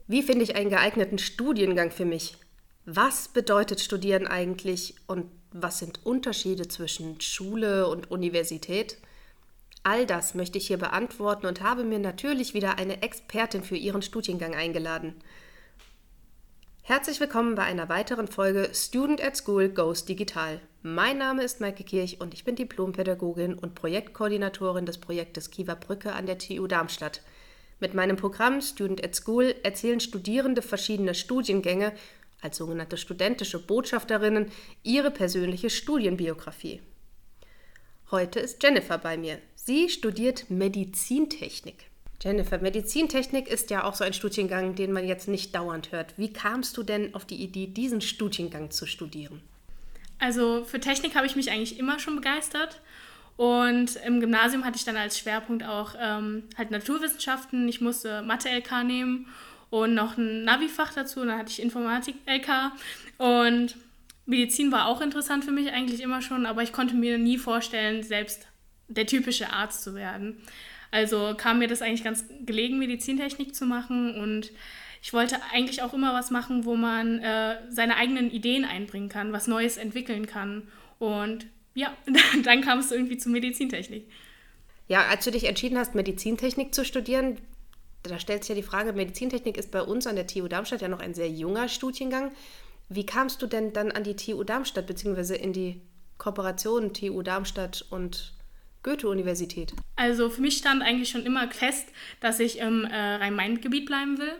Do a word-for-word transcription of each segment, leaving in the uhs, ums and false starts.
Wie finde ich einen geeigneten Studiengang für mich? Was bedeutet Studieren eigentlich und was sind Unterschiede zwischen Schule und Universität? All das möchte ich hier beantworten und habe mir natürlich wieder eine Expertin für Ihren Studiengang eingeladen. Herzlich willkommen bei einer weiteren Folge Student at School Goes Digital. Mein Name ist Maike Kirch und ich bin Diplompädagogin und Projektkoordinatorin des Projektes Kiewer Brücke an der T U Darmstadt. Mit meinem Programm Student at School erzählen Studierende verschiedener Studiengänge, als sogenannte studentische Botschafterinnen, ihre persönliche Studienbiografie. Heute ist Jennifer bei mir. Sie studiert Medizintechnik. Jennifer, Medizintechnik ist ja auch so ein Studiengang, den man jetzt nicht dauernd hört. Wie kamst du denn auf die Idee, diesen Studiengang zu studieren? Also für Technik habe ich mich eigentlich immer schon begeistert. Und im Gymnasium hatte ich dann als Schwerpunkt auch ähm, halt Naturwissenschaften. Ich musste Mathe-L K nehmen und noch ein Navi-Fach dazu. Und dann hatte ich Informatik-L K. Und Medizin war auch interessant für mich eigentlich immer schon, aber ich konnte mir nie vorstellen, selbst der typische Arzt zu werden. Also kam mir das eigentlich ganz gelegen, Medizintechnik zu machen. Und ich wollte eigentlich auch immer was machen, wo man äh, seine eigenen Ideen einbringen kann, was Neues entwickeln kann. Und ja, dann kam es irgendwie zu Medizintechnik. Ja, als du dich entschieden hast, Medizintechnik zu studieren, da stellt sich ja die Frage, Medizintechnik ist bei uns an der T U Darmstadt ja noch ein sehr junger Studiengang. Wie kamst du denn dann an die T U Darmstadt, beziehungsweise in die Kooperation T U Darmstadt und Goethe-Universität? Also für mich stand eigentlich schon immer fest, dass ich im äh, Rhein-Main-Gebiet bleiben will.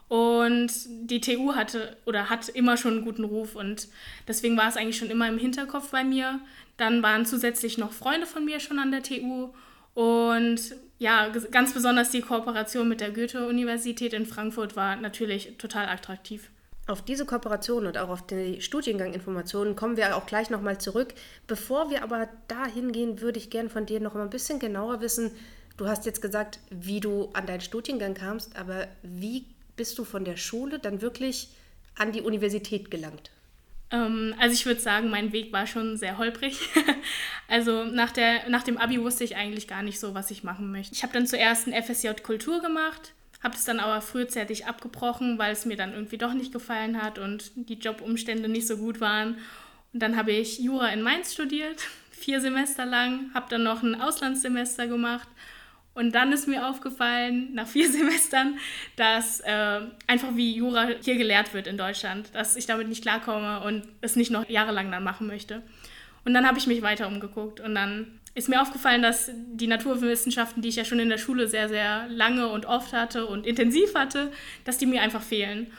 Und die T U hatte oder hat immer schon einen guten Ruf und deswegen war es eigentlich schon immer im Hinterkopf bei mir. Dann waren zusätzlich noch Freunde von mir schon an der T U und ja, ganz besonders die Kooperation mit der Goethe-Universität in Frankfurt war natürlich total attraktiv. Auf diese Kooperation und auch auf die Studienganginformationen kommen wir auch gleich nochmal zurück. Bevor wir aber dahin gehen, würde ich gerne von dir noch mal ein bisschen genauer wissen. Du hast jetzt gesagt, wie du an deinen Studiengang kamst, aber wie bist du von der Schule dann wirklich an die Universität gelangt? Ähm, also ich würde sagen, mein Weg war schon sehr holprig. Also nach, der, nach dem Abi wusste ich eigentlich gar nicht so, was ich machen möchte. Ich habe dann zuerst ein F S J Kultur gemacht, habe es dann aber frühzeitig abgebrochen, weil es mir dann irgendwie doch nicht gefallen hat und die Jobumstände nicht so gut waren. Und dann habe ich Jura in Mainz studiert, vier Semester lang, habe dann noch ein Auslandssemester gemacht. Und dann ist mir aufgefallen, nach vier Semestern, dass äh, einfach wie Jura hier gelehrt wird in Deutschland, dass ich damit nicht klarkomme und es nicht noch jahrelang dann machen möchte. Und dann habe ich mich weiter umgeguckt und dann ist mir aufgefallen, dass die Naturwissenschaften, die ich ja schon in der Schule sehr, sehr lange und oft hatte und intensiv hatte, dass die mir einfach fehlen.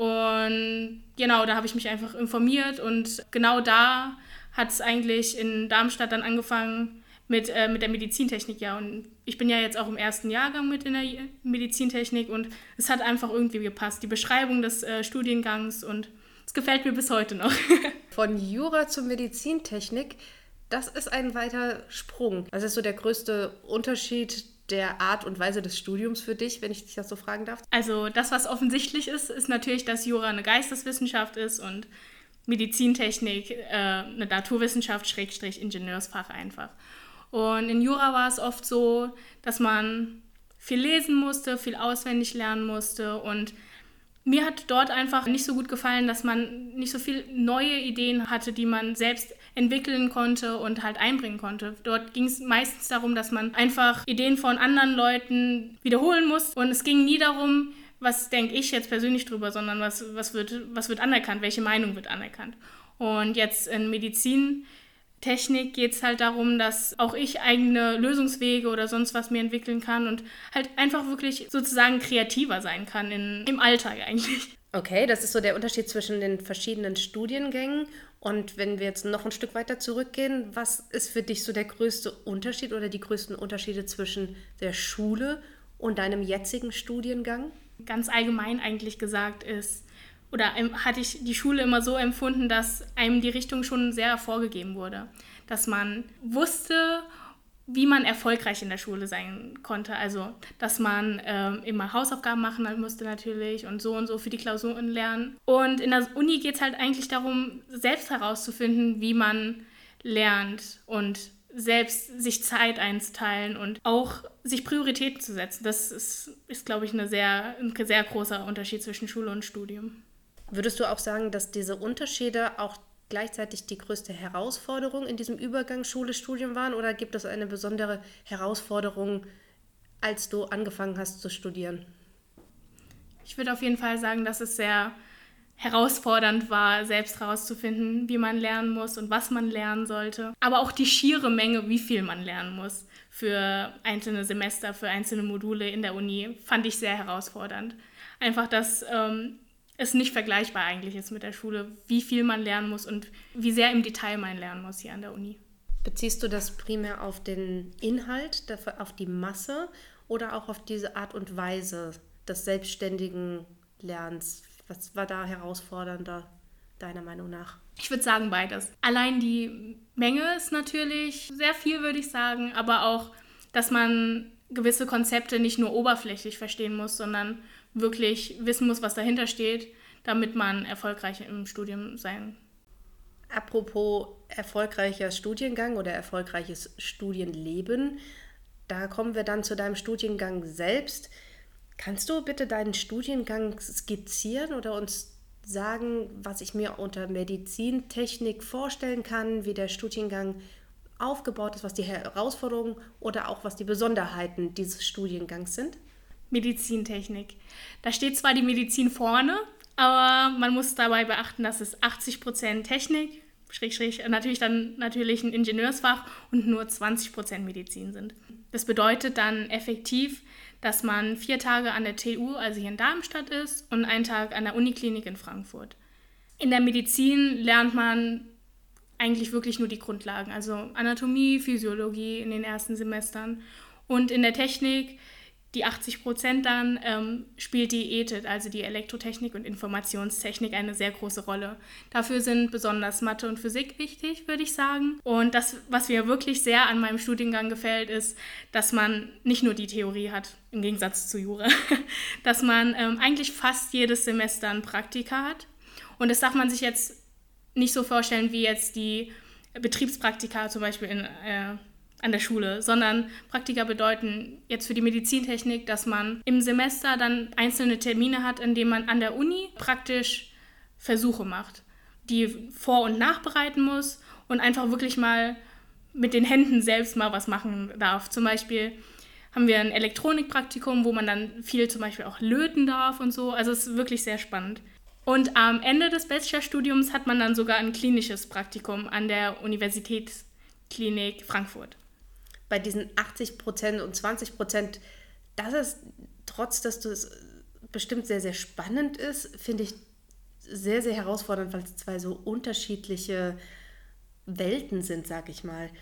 Und genau, da habe ich mich einfach informiert und genau da hat es eigentlich in Darmstadt dann angefangen, Mit, äh, mit der Medizintechnik, ja. Und ich bin ja jetzt auch im ersten Jahrgang mit in der Medizintechnik und es hat einfach irgendwie gepasst. Die Beschreibung des äh, Studiengangs und es gefällt mir bis heute noch. Von Jura zur Medizintechnik, das ist ein weiter Sprung. Was ist so der größte Unterschied der Art und Weise des Studiums für dich, wenn ich dich das so fragen darf? Also das, was offensichtlich ist, ist natürlich, dass Jura eine Geisteswissenschaft ist und Medizintechnik äh, eine Naturwissenschaft, Schrägstrich Ingenieursfach einfach. Und in Jura war es oft so, dass man viel lesen musste, viel auswendig lernen musste und mir hat dort einfach nicht so gut gefallen, dass man nicht so viele neue Ideen hatte, die man selbst entwickeln konnte und halt einbringen konnte. Dort ging es meistens darum, dass man einfach Ideen von anderen Leuten wiederholen muss und es ging nie darum, was denke ich jetzt persönlich drüber, sondern was, was, wird, was wird anerkannt, welche Meinung wird anerkannt. Und jetzt in Medizin Technik geht es halt darum, dass auch ich eigene Lösungswege oder sonst was mir entwickeln kann und halt einfach wirklich sozusagen kreativer sein kann in, im Alltag eigentlich. Okay, das ist so der Unterschied zwischen den verschiedenen Studiengängen. Und wenn wir jetzt noch ein Stück weiter zurückgehen, was ist für dich so der größte Unterschied oder die größten Unterschiede zwischen der Schule und deinem jetzigen Studiengang? Ganz allgemein eigentlich gesagt ist, oder hatte ich die Schule immer so empfunden, dass einem die Richtung schon sehr vorgegeben wurde. Dass man wusste, wie man erfolgreich in der Schule sein konnte. Also, dass man ähm, immer Hausaufgaben machen musste natürlich und so und so für die Klausuren lernen. Und in der Uni geht es halt eigentlich darum, selbst herauszufinden, wie man lernt und selbst sich Zeit einzuteilen und auch sich Prioritäten zu setzen. Das ist, ist glaube ich, eine sehr, ein sehr großer Unterschied zwischen Schule und Studium. Würdest du auch sagen, dass diese Unterschiede auch gleichzeitig die größte Herausforderung in diesem Übergang Schule-Studium waren? Oder gibt es eine besondere Herausforderung, als du angefangen hast zu studieren? Ich würde auf jeden Fall sagen, dass es sehr herausfordernd war, selbst herauszufinden, wie man lernen muss und was man lernen sollte. Aber auch die schiere Menge, wie viel man lernen muss für einzelne Semester, für einzelne Module in der Uni, fand ich sehr herausfordernd. Einfach, dass ähm, es nicht vergleichbar eigentlich ist mit der Schule, wie viel man lernen muss und wie sehr im Detail man lernen muss hier an der Uni. Beziehst du das primär auf den Inhalt, auf die Masse oder auch auf diese Art und Weise des selbstständigen Lernens? Was war da herausfordernder, deiner Meinung nach? Ich würde sagen beides. Allein die Menge ist natürlich sehr viel, würde ich sagen, aber auch, dass man gewisse Konzepte nicht nur oberflächlich verstehen muss, sondern wirklich wissen muss, was dahinter steht, damit man erfolgreich im Studium sein kann. Apropos erfolgreicher Studiengang oder erfolgreiches Studienleben, da kommen wir dann zu deinem Studiengang selbst. Kannst du bitte deinen Studiengang skizzieren oder uns sagen, was ich mir unter Medizintechnik vorstellen kann, wie der Studiengang aufgebaut ist, was die Herausforderungen oder auch was die Besonderheiten dieses Studiengangs sind? Medizintechnik. Da steht zwar die Medizin vorne, aber man muss dabei beachten, dass es achtzig Prozent Technik, schräg, schräg, natürlich dann natürlich ein Ingenieursfach und nur zwanzig Prozent Medizin sind. Das bedeutet dann effektiv, dass man vier Tage an der T U, also hier in Darmstadt ist, und einen Tag an der Uniklinik in Frankfurt. In der Medizin lernt man eigentlich wirklich nur die Grundlagen, also Anatomie, Physiologie in den ersten Semestern. Und in der Technik, die achtzig Prozent dann, ähm, spielt die E T H, also die Elektrotechnik und Informationstechnik, eine sehr große Rolle. Dafür sind besonders Mathe und Physik wichtig, würde ich sagen. Und das, was mir wirklich sehr an meinem Studiengang gefällt, ist, dass man nicht nur die Theorie hat, im Gegensatz zu Jura, dass man ähm, eigentlich fast jedes Semester ein Praktika hat. Und das darf man sich jetzt nicht so vorstellen wie jetzt die Betriebspraktika zum Beispiel in äh, an der Schule, sondern Praktika bedeuten jetzt für die Medizintechnik, dass man im Semester dann einzelne Termine hat, in denen man an der Uni praktisch Versuche macht, die vor- und nachbereiten muss und einfach wirklich mal mit den Händen selbst mal was machen darf. Zum Beispiel haben wir ein Elektronikpraktikum, wo man dann viel zum Beispiel auch löten darf und so. Also es ist wirklich sehr spannend. Und am Ende des Bachelorstudiums hat man dann sogar ein klinisches Praktikum an der Universitätsklinik Frankfurt. Bei diesen achtzig Prozent und zwanzig Prozent, das ist, trotz dass das bestimmt sehr, sehr spannend ist, finde ich sehr, sehr herausfordernd, weil es zwei so unterschiedliche Welten sind, sag ich mal.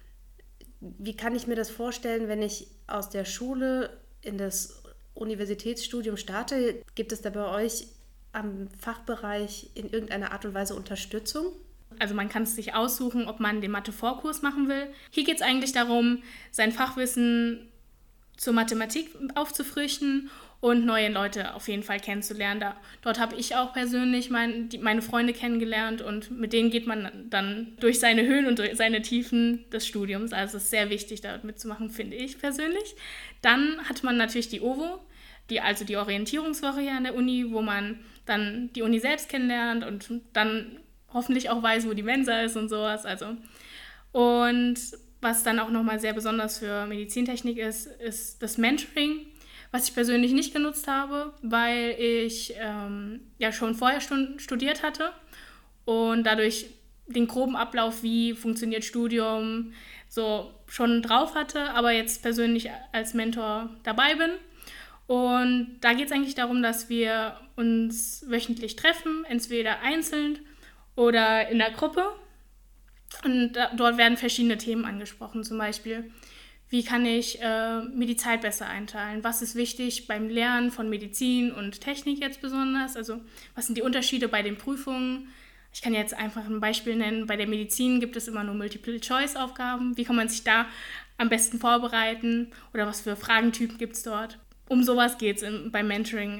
Wie kann ich mir das vorstellen, wenn ich aus der Schule in das Universitätsstudium starte? Gibt es da bei euch am Fachbereich in irgendeiner Art und Weise Unterstützung? Also man kann es sich aussuchen, ob man den Mathe-Vorkurs machen will. Hier geht es eigentlich darum, sein Fachwissen zur Mathematik aufzufrischen und neue Leute auf jeden Fall kennenzulernen. Da, dort habe ich auch persönlich mein, die, meine Freunde kennengelernt und mit denen geht man dann durch seine Höhen und durch seine Tiefen des Studiums. Also es ist sehr wichtig, da mitzumachen, finde ich persönlich. Dann hat man natürlich die O W O, die, also die Orientierungswoche hier an der Uni, wo man dann die Uni selbst kennenlernt und dann hoffentlich auch weiß, wo die Mensa ist und sowas. Also. Und was dann auch nochmal sehr besonders für Medizintechnik ist, ist das Mentoring, was ich persönlich nicht genutzt habe, weil ich ähm, ja schon vorher studiert hatte und dadurch den groben Ablauf, wie funktioniert Studium, so schon drauf hatte, aber jetzt persönlich als Mentor dabei bin. Und da geht es eigentlich darum, dass wir uns wöchentlich treffen, entweder einzeln oder in der Gruppe. Und da, dort werden verschiedene Themen angesprochen, zum Beispiel, wie kann ich äh, mir die Zeit besser einteilen? Was ist wichtig beim Lernen von Medizin und Technik jetzt besonders? Also was sind die Unterschiede bei den Prüfungen? Ich kann jetzt einfach ein Beispiel nennen. Bei der Medizin gibt es immer nur Multiple-Choice-Aufgaben. Wie kann man sich da am besten vorbereiten? Oder was für Fragentypen gibt es dort? Um sowas geht es beim Mentoring.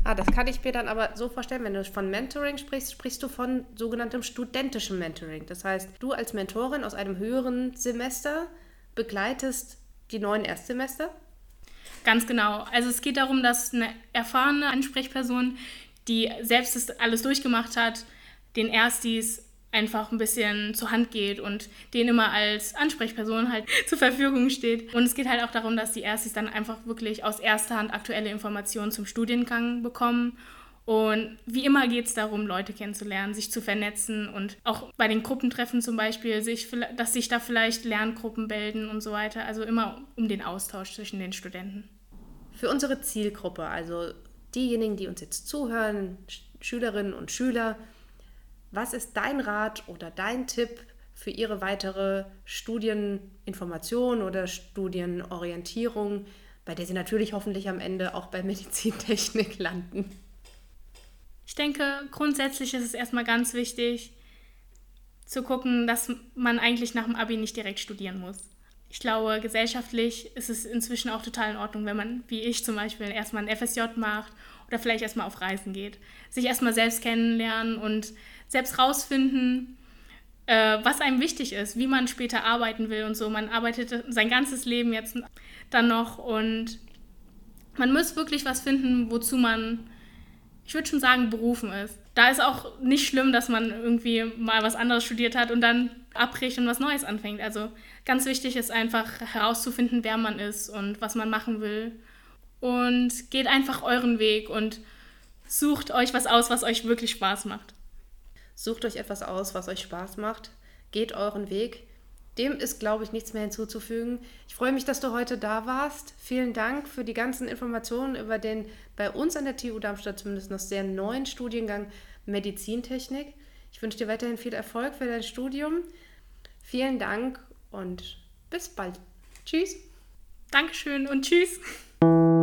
Ah, das kann ich mir dann aber so vorstellen, wenn du von Mentoring sprichst, sprichst du von sogenanntem studentischem Mentoring. Das heißt, du als Mentorin aus einem höheren Semester begleitest die neuen Erstsemester? Ganz genau. Also es geht darum, dass eine erfahrene Ansprechperson, die selbst das alles durchgemacht hat, den Erstis einfach ein bisschen zur Hand geht und denen immer als Ansprechperson halt zur Verfügung steht. Und es geht halt auch darum, dass die Erstis dann einfach wirklich aus erster Hand aktuelle Informationen zum Studiengang bekommen. Und wie immer geht es darum, Leute kennenzulernen, sich zu vernetzen und auch bei den Gruppentreffen zum Beispiel, sich, dass sich da vielleicht Lerngruppen bilden und so weiter. Also immer um den Austausch zwischen den Studenten. Für unsere Zielgruppe, also diejenigen, die uns jetzt zuhören, Schülerinnen und Schüler, was ist dein Rat oder dein Tipp für ihre weitere Studieninformation oder Studienorientierung, bei der sie natürlich hoffentlich am Ende auch bei Medizintechnik landen? Ich denke, grundsätzlich ist es erstmal ganz wichtig, zu gucken, dass man eigentlich nach dem Abi nicht direkt studieren muss. Ich glaube, gesellschaftlich ist es inzwischen auch total in Ordnung, wenn man, wie ich zum Beispiel, erstmal ein F S J macht oder vielleicht erstmal auf Reisen geht. Sich erstmal selbst kennenlernen und selbst rausfinden, äh, was einem wichtig ist, wie man später arbeiten will und so. Man arbeitet sein ganzes Leben jetzt dann noch und man muss wirklich was finden, wozu man, ich würde schon sagen, berufen ist. Da ist auch nicht schlimm, dass man irgendwie mal was anderes studiert hat und dann abbricht und was Neues anfängt. Also ganz wichtig ist einfach herauszufinden, wer man ist und was man machen will. Und geht einfach euren Weg und sucht euch was aus, was euch wirklich Spaß macht. Sucht euch etwas aus, was euch Spaß macht. Geht euren Weg. Dem ist, glaube ich, nichts mehr hinzuzufügen. Ich freue mich, dass du heute da warst. Vielen Dank für die ganzen Informationen über den bei uns an der T U Darmstadt zumindest noch sehr neuen Studiengang Medizintechnik. Ich wünsche dir weiterhin viel Erfolg für dein Studium. Vielen Dank und bis bald. Tschüss. Dankeschön und tschüss.